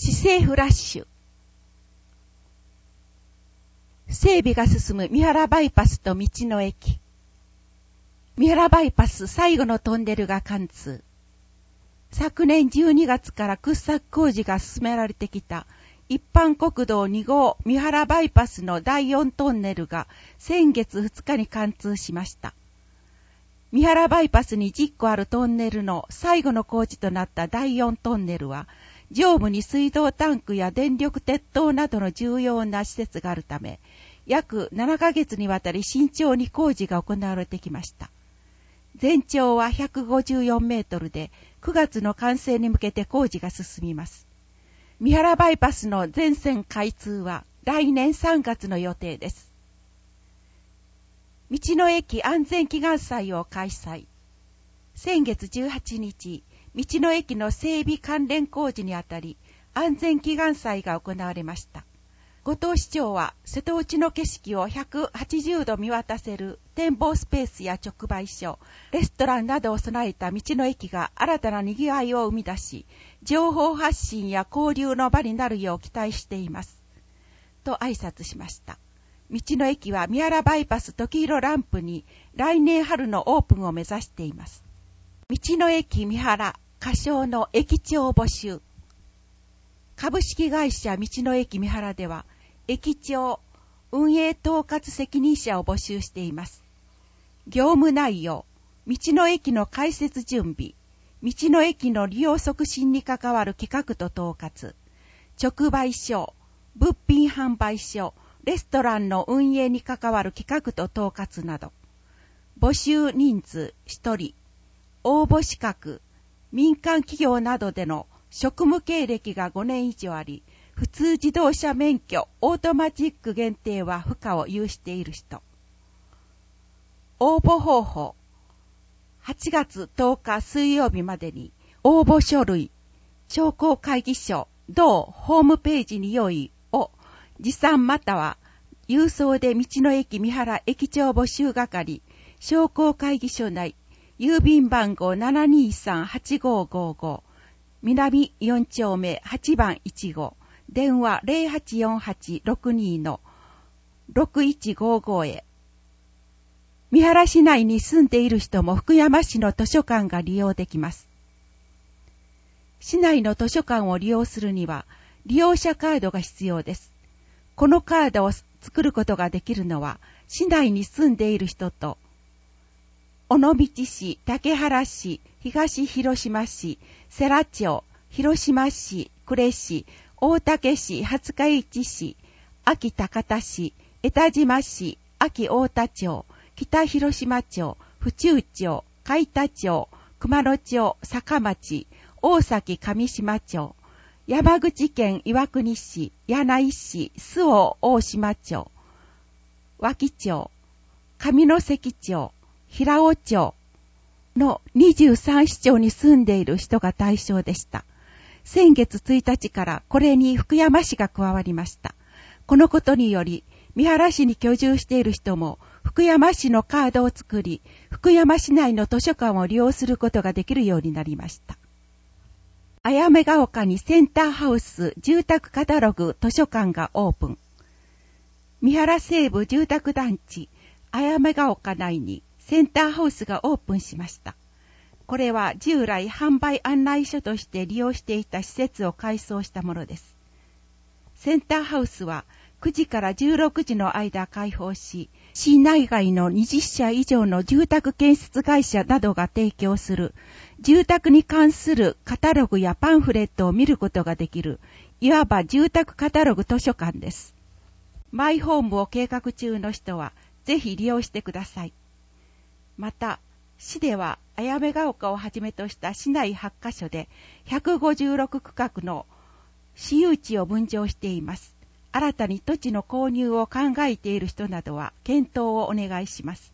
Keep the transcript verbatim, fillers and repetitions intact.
市政フラッシュ。整備が進む三原バイパスと道の駅。三原バイパス最後のトンネルが貫通。昨年じゅうにがつから掘削工事が進められてきた一般国道に号三原バイパスのだいよんトンネルが先月ふつかに貫通しました。三原バイパスにじゅっこあるトンネルの最後の工事となっただいよんトンネルは、上部に水道タンクや電力鉄塔などの重要な施設があるため、約ななかげつにわたり慎重に工事が行われてきました。全長はひゃくごじゅうよんメートルで、くがつの完成に向けて工事が進みます。三原バイパスの全線開通は来年さんがつの予定です。道の駅安全祈願祭を開催。先月じゅうはちにち、道の駅の整備関連工事にあたり、安全祈願祭が行われました。後藤市長は、瀬戸内の景色をひゃくはちじゅうど見渡せる展望スペースや直売所、レストランなどを備えた道の駅が新たな賑わいを生み出し、情報発信や交流の場になるよう期待しています。と挨拶しました。道の駅は三原バイパス時色ランプに来年春のオープンを目指しています。道の駅三原仮称の駅長募集。株式会社道の駅三原では駅長運営統括責任者を募集しています。業務内容、道の駅の開設準備、道の駅の利用促進に関わる企画と統括、直売所、物品販売所、レストランの運営に関わる企画と統括など、募集人数ひとり、応募資格、民間企業などでの職務経歴がごねん以上あり、普通自動車免許、オートマチック限定は不可を有している人。応募方法。はちがつとおか水曜日までに、応募書類、商工会議所、同ホームページに用意を、持参または、郵送で道の駅三原駅長募集係、商工会議所内、郵便番号 ななにさんはちごごご、南よん丁目はちばんいち号、電話 ゼロはちよんはちろくに のろくいちごごへ。三原市内に住んでいる人も福山市の図書館が利用できます。市内の図書館を利用するには、利用者カードが必要です。このカードを作ることができるのは、市内に住んでいる人と、尾道市、竹原市、東広島市、世羅町、広島市、呉市、大竹市、廿日市市、安芸高田市、江田島市、安芸太田町、北広島町、府中町、海田町、熊野町、坂町、大崎上島町、山口県岩国市、柳井市、周防大島町、脇町、上関町、平尾町のにじゅうさん市町に住んでいる人が対象でした。先月ついたちからこれに福山市が加わりました。このことにより、三原市に居住している人も福山市のカードを作り、福山市内の図書館を利用することができるようになりました。あやめが丘にセンターハウス住宅カタログ図書館がオープン。三原西部住宅団地あやめが丘内にセンターハウスがオープンしました。これは従来販売案内所として利用していた施設を改装したものです。センターハウスはくじからじゅうろくじの間開放し、市内外のにじゅっしゃ以上の住宅建設会社などが提供する住宅に関するカタログやパンフレットを見ることができる、いわば住宅カタログ図書館です。マイホームを計画中の人はぜひ利用してください。また、市ではあやめが丘をはじめとした市内はちカ所でひゃくごじゅうろく区画の私有地を分譲しています。新たに土地の購入を考えている人などは検討をお願いします。